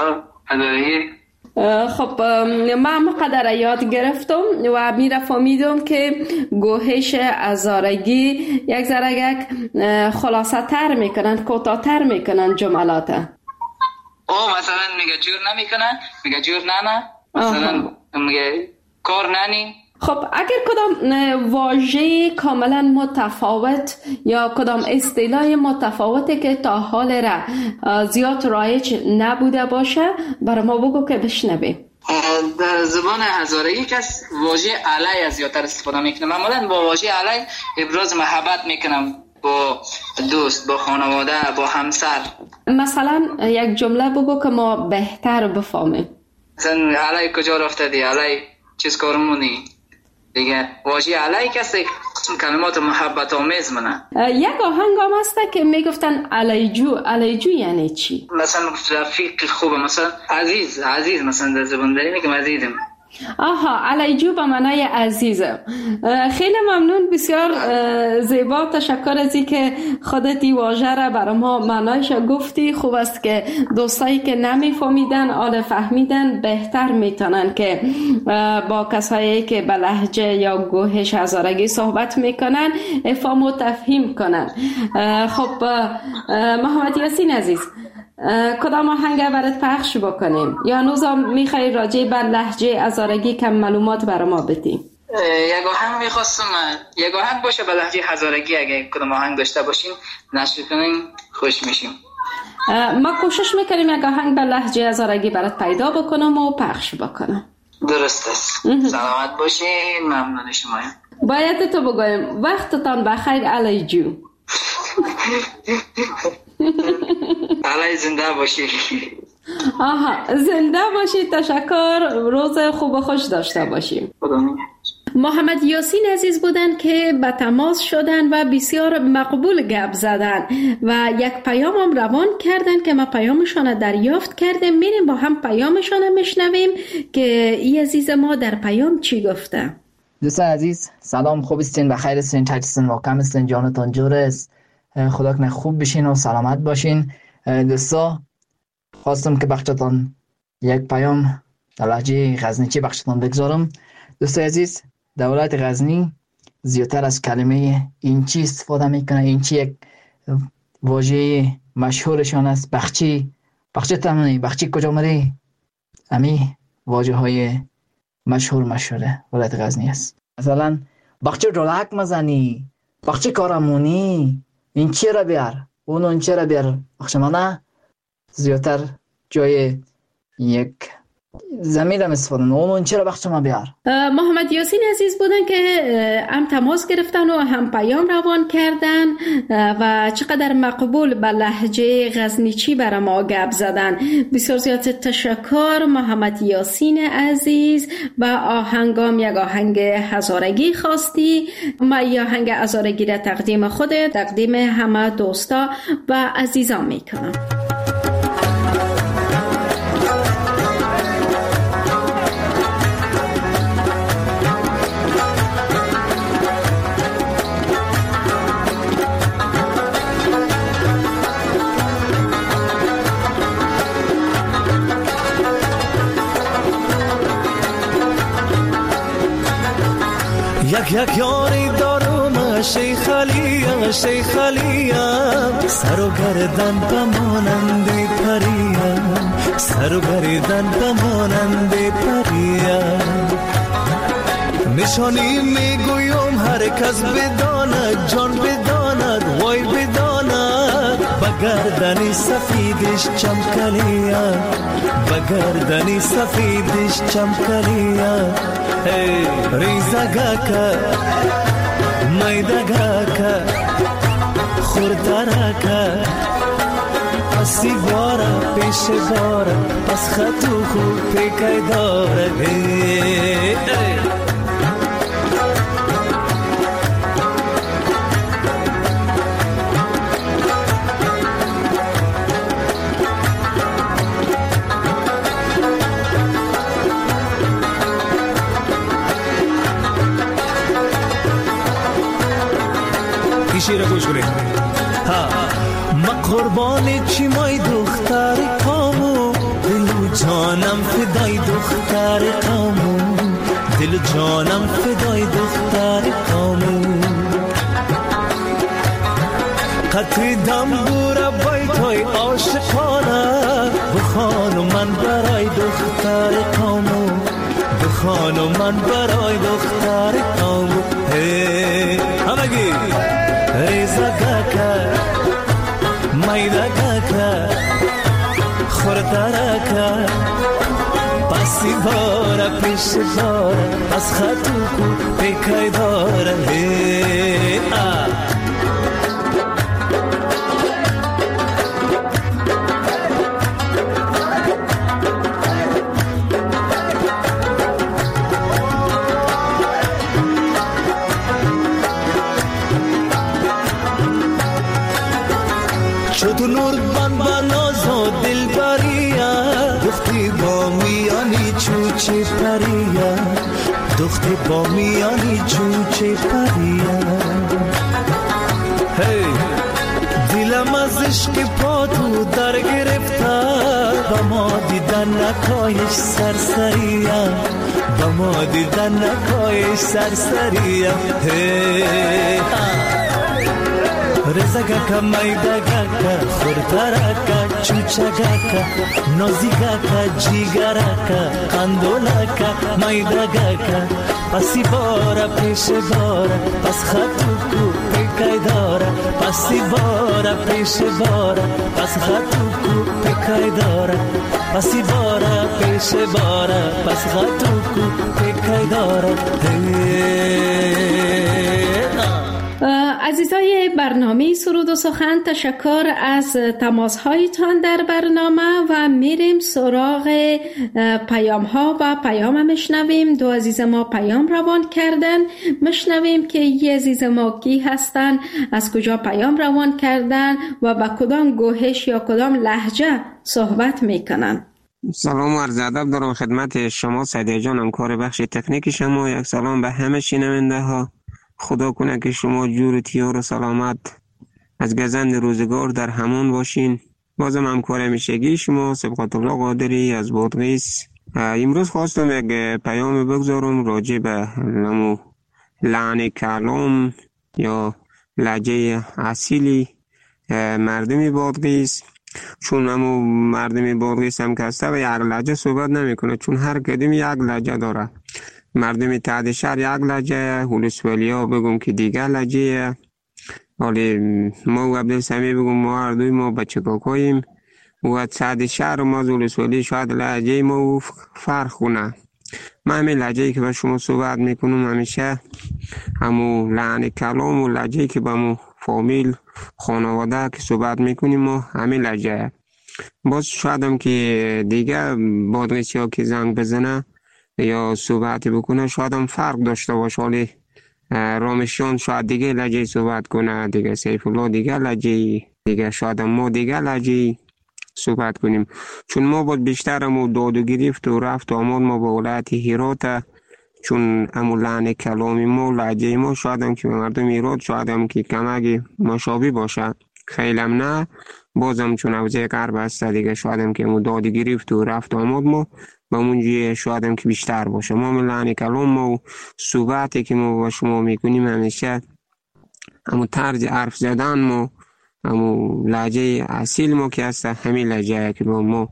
هزارگی. خب من مقدر یاد گرفتم و میره فهمیدم که گوهش هزارگی یک ذره یک خلاصه تر میکنن، کوتاه تر میکنن جملات. مثلا میگه جور نمیکنن، میگه جور نه، مثلا میگه کار ننی. خب اگر کدام واژه کاملا متفاوت یا کدام اصطلاح متفاوتی که تا حال را زیاد رایج نبوده باشه برای ما بگو که بشنویم. در زبان هزارگی کس واژه علی از زیادتر استفاده میکنه. معمولا با واژه علی ابراز محبت میکنم با دوست، با خانواده، با همسر. مثلا یک جمله بگو که ما بهتر بفهمیم. مثلا علی کجا رفتدی، علی چیز کارمونی. دیگه واژه علی کسی کلمات محبت آمیز منه. یک آهنگ هم هست که میگفتن علیجو یعنی چی؟ مثلا رفیق خوبه، مثلا عزیز مثلا در زبان داری میگم عزیزم. علیجو به معنای عزیزم. خیلی ممنون، بسیار زیبا، تشکر از این که خودت این واژه را برای ما معنایش گفتی. خوب است که دوستایی که نمیفهمیدن حالا فهمیدن، بهتر میتونن که با کسایی که به لهجه یا گوهش هزارگی صحبت میکنن افهام و تفهیم کنن. خب محمد یاسین عزیز، کدام آهنگ برات پخش بکنیم یا هنوز میخوای راجع بر لهجه هزارگی کم معلومات برای ما بدی؟ یک آهنگ میخواستم، یک آهنگ باشه به لهجه هزارگی. اگه کدام آهنگ داشته باشین نشر کنین خوش میشیم. ما کوشش میکنیم یک آهنگ به لهجه هزارگی برات پیدا بکنم و پخش بکنم. درست است. سلامت باشین، ممنون شمایم. باید تو بگویم وقتتان بخیر علیجو. علی زنده باشی. زنده باشی. تشکر، روز خوب و خوش داشته باشیم. محمد یاسین عزیز بودن که به تماس شدن و بسیار مقبول گپ زدن و یک پیام هم روان کردن که ما پیامشان دریافت کردیم. میریم با هم پیامشان میشنویم که ای عزیز ما در پیام چی گفته. دوستان عزیز سلام، خوب استین، بخیر استین، چطورین، واقعا استین، جانتان جور است، خدا کنه خوب بشین و سلامت باشین. دوستا خواستم که بخشتان یک پیام در لهجه غزنیچی بخشتان بگذارم. دوستای عزیز، دولت غزنی زیادتر از کلمه اینچی استفاده میکنه. اینچی یک واژه مشهورشان است. بخچی تمنی، بخچی کجا مری، امی واژه های مشهوره ولایت غزنی است. مثلا بخچی رولک مزنی، بخچی کارمونی، این چی را بیار، اون چی را بیار. بخشمانه زیادتر جای یک زمین هم استفاده نه، اون چی را بخشما بیار. محمد یاسین عزیز بودن که هم تماس گرفتن و هم پیام روان کردن و چقدر مقبول به لهجه غزنیچی برای ما گپ زدن. بسیار زیاد تشکر محمد یاسین عزیز. و آهنگام یک آهنگ هزارگی خواستی. ما یک آهنگ هزارگی را تقدیم خودت، تقدیم همه دوستا و عزیزان میکنم. یک یاری دارم شیخ علیم، سر و گردن بمانند پریم، سر و گردن بمانند پریم. نشانی میگویم هر کس بداند، جان بداند، وای بداند. بگردنی سفیدش چمکلیم، بگردنی سفیدش چمکلیم. ریزگاکا میدگاکا خوردراکا پسی بارا پیش بارا پس خطو خوب پیکای داره. شیر گوش کنید. ما قربان چی مای دختر کامو، دلو جانم فدای دختر قامو، دل جانم فدای دختر قامو. قطعی دنبور بیتای عاشقانه، بخوانو من برای دختر قامو، بخوانو من برای دختر قامو. همگی ریزا گاکا مایدا گاکا خوردارکا پاسی بارا پیش بارا از خطو کو پیکای دارا. چطور نور بان بانازو دل بریا، دختی با میانی چوچه پریا، دختی با میانی چوچه پریا. دلم از عشق پاتو در گرفته، با ما دیدن نکایش سرسریا، با ما دیدن نکایش سرسریا. رزا گاکا مایدا گاکا خوردارکا چوچا گاکا نازی گاکا جیگراکا قندولاکا مایدا گاکا پاسی بارا پیش بارا پس خطو کو پیکای دارا. پاسی بارا پیش بارا پس خطو کو پیکای دارا. پاسی بارا پیش بارا پس خطو کو پیکای دارا. عزیزای برنامه سرود و سخن، تشکر از تماس‌هایتان در برنامه و میریم سراغ پیام ها و پیام میشنویم. دو عزیز ما پیام روان کردن، میشنویم که یه عزیز ما کی هستن، از کجا پیام روان کردن و با کدام گوهش یا کدام لهجه صحبت میکنن. سلام و عرض ادب دارم خدمت شما سعدیه جان، همکار بخش تکنیک شما. یک سلام به همه شنونده ها. خدا کنه که شما جور و تیار و سلامت از گزند روزگار در همان باشین. بازم همکار همیشگی شما سبقت الله قادری از بادغیس. امروز خواستم یک پیام بگذارم راجع به لحن کلام یا لهجه اصیلی مردم بادغیس. چون مردم بادغیس هم که هسته و یک لهجه صحبت نمیکنه، چون هر کدوم یک لهجه داره. مردم تحت شهر یک لهجه، هولسوالیا بگم که دیگر لهجه. ولی ما و عبدالسمی بگم ما هر دوی ما بچه کاکاییم و تحت شهر ما هولسوالی شاید لهجه ما فرق کنه. من همین لهجه‌ای که با شما صحبت میکنم همیشه همون لحن کلام و لهجه‌ای که با مو فامیل خانواده که صحبت میکنیم ما همین لهجه. باز شاید هم که دیگه بادغیسی ها که زنگ بزنه یا صحبت بکنه شاید هم فرق داشته باشه، ولی رامشان شاید دیگه لهجه صحبت کنه، دیگه سیف الله دیگه لهجه، دیگه شاید هم ما دیگه لهجه صحبت کنیم. چون ما بود بیشتر همو داد و گرفت و رفت و آمد ما با ولایت هرات، چون همو لحن کلامی ما لهجه ما شاید هم که مردم هرات شاید هم که کمک مشابه باشه، خیلی هم نه. بازم چون حوزه غرب هست دیگه شاید هم که همو داد و گرفت و رفت و آمد ما با منجی شاید هم که بیشتر باشه. ما لحن کلام ما و صحبتی که ما با شما میکنیم همیشه همو طرز حرف زدن ما، همو لهجه اصیل ما که هست همین لهجه که ما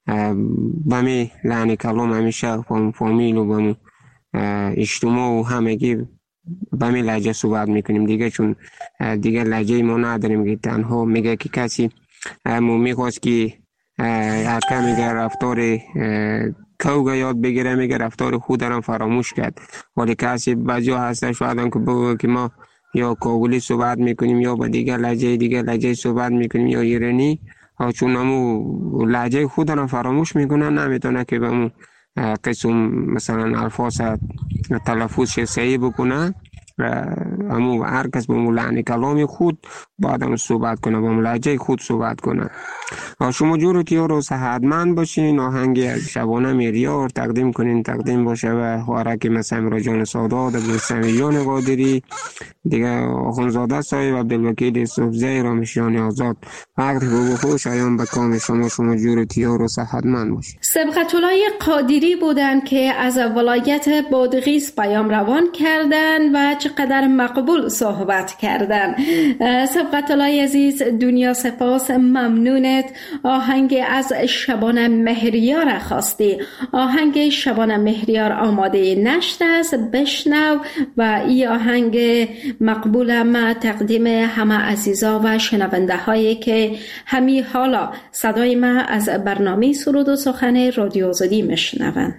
با می لحن کلام همیشه فامیل و با مو اجتماع و همگی با می لهجه صحبت میکنیم دیگه. چون دیگه لهجه ما نداریم که تنها میگه که کسی ما میخواست که هرکه میگه رفتار کوگه یاد بگیره، میگه رفتار خود درم فراموش کرد. ولی کسی بعضی هسته شاید هم که بگه که ما یا کابلی صحبت میکنیم یا با دیگه لهجه صحبت میکنیم یا ایرانی، چون همو لهجه خود درم فراموش میکنه، نمیتونه که همو قسم مثلا الفاظ تلفظ صحیح بکنه. همو هر کس به لحن کلام خود بعدم صحبت کنه، با لهجه خود صحبت کنه. شما جور و تیار و صحتمند باشین. آهنگ از شبانه مهریار تقدیم کنین، تقدیم باشه و خوارک مثل امرا جان سادات، عبدالسمی جان قادری، دیگه آخونزاده صاحب، عبدالوکیل صوفزی، رامشیان آزاد. وقت خوش ایام به کام شما جور و تیار و صحتمند باشین. سبقت‌الله قادری بودن که از ولایت بادغیس پیام روان کردن و چقدر مقبول صحبت کردن. سبقت‌الله عزیز، دنیا سپاس، ممنونت. آهنگ از شبانه مهریار خواستی. آهنگ شبانه مهریار آماده نشته است، بشنو و این آهنگ مقبولم تقدیم همه عزیزا و شنونده هایی که همی حالا صدای ما از برنامه سرود و سخن رادیو آزادی میشنوند.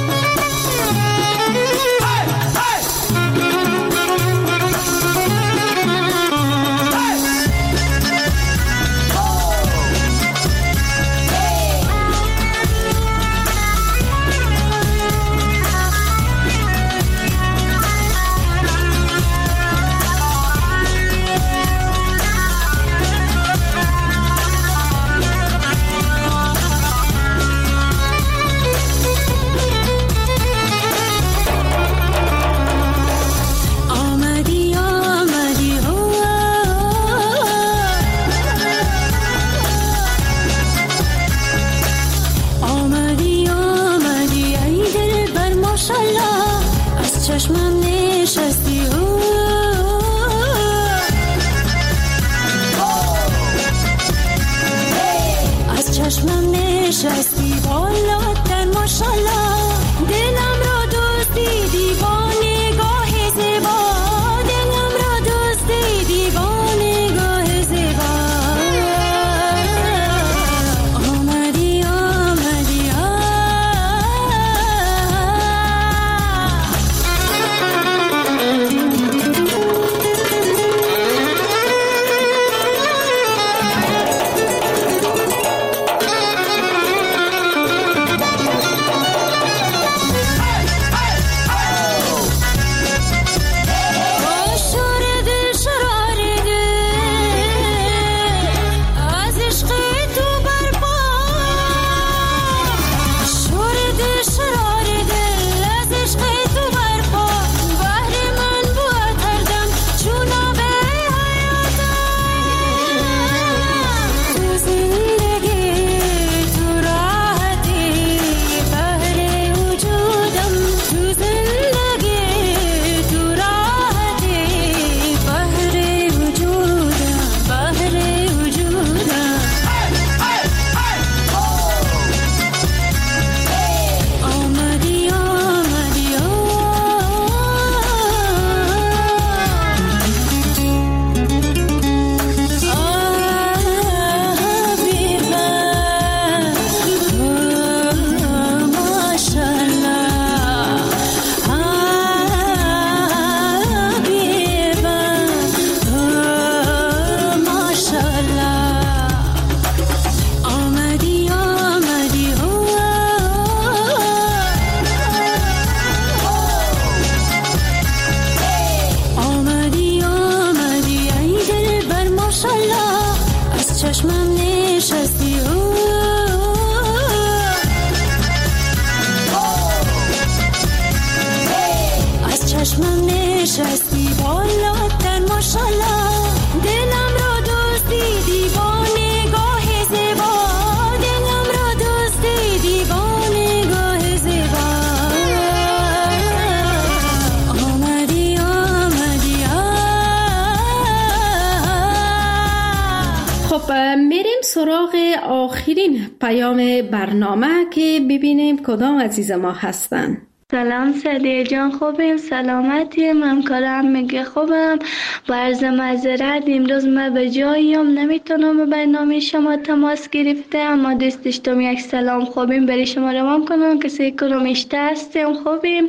میریم سراغ آخرین پیام برنامه که ببینیم کدام عزیز ما هستن. سلام سعدیه جان، خوبیم؟ سلامتی؟ من کارم میگه خوبم. با عرض معذرت امروز من به جاییم نمیتونم به برنامه شما تماس گرفته، اما دوست داشتم یک سلام خوبیم برای شما روان کنم که سیکرم اشته هستیم خوبیم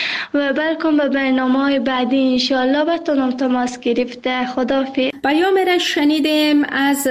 و برکن به برنامه های بعدی انشالله بتونم تماس گرفته. خدافظ. پیام را شنیدیم از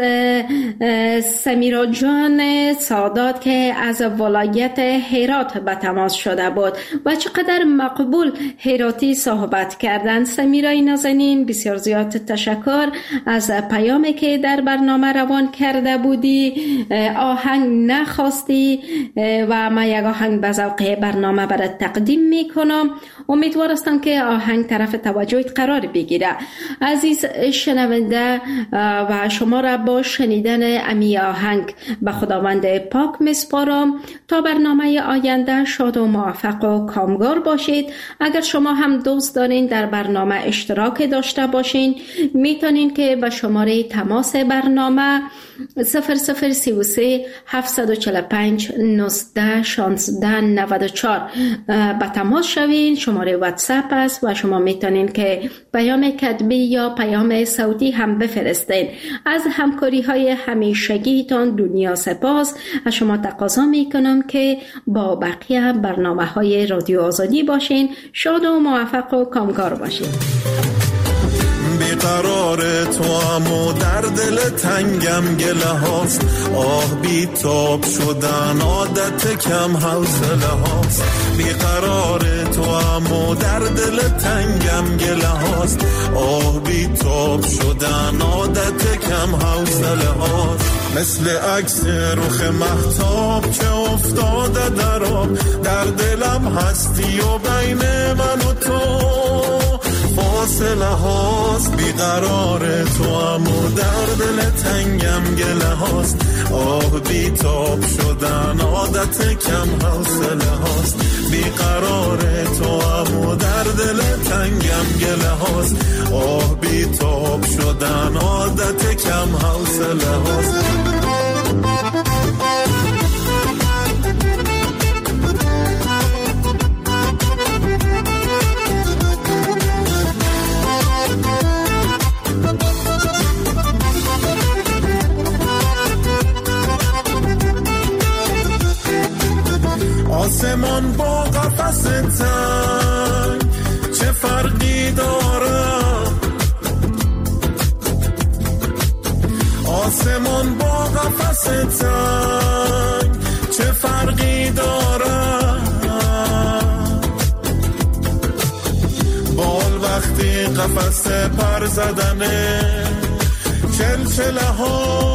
سمیرا جان سادات که از ولایت هرات به تماس شده بود. و چقدر مقبول هراتی صحبت کردند. سمیرای نازنین بسیار زیاد تشکر از پیامی که در برنامه روان کرده بودی. آهنگ نخواستی و ما یک آهنگ به ذوق برنامه برات تقدیم میکنم. امیدوار هستم که آهنگ طرف توجهت قرار بگیره. عزیز شنونده و شما را با شنیدن امی آهنگ به خداوند پاک میسپارم. تا برنامه آینده شاد و موفق و کامگار باشید. اگر شما هم دوست دارین در برنامه اشتراک داشته باشین، میتونین که به شماره تماس برنامه 0033 745 19 16 94 به تماس شوین. شماره واتساپ است و شما میتونین که پیام کتبی یا پیام صوتی هم بفرستین. از همکاری های همیشگیتان دنیا سپاس. از شما تقاضا میکنم که با بقیه برنامه های رادیو آزادی باشین. شاد و موفق و کامگار باشین. بیقرار تو همو در دل تنگم گله هاست. آه بی تاب شدن عادت کم حوصله هاست. بیقرار تو همو در دل تنگم گله هاست. آه بی تاب شدن عادت کم حوصله هاست. مثل عکس رخ مهتاب که افتاده در آب، در دلم هستی و بین من و تو فاصله هاست. بیقرار تو همو در دل تنگم گله هاست. آه بی تاب شدن عادت کم حوصله هاست. بیقرار تو همو در دل تنگم گله هاست. آه بی تاب شدن عادت کم حوصله هاست. آسمان با قفس تنگ چه فرقی داره؟ آسمان با قفس تنگ چه فرقی داره؟ بال وقتی قفس پر زدنه چلچله ها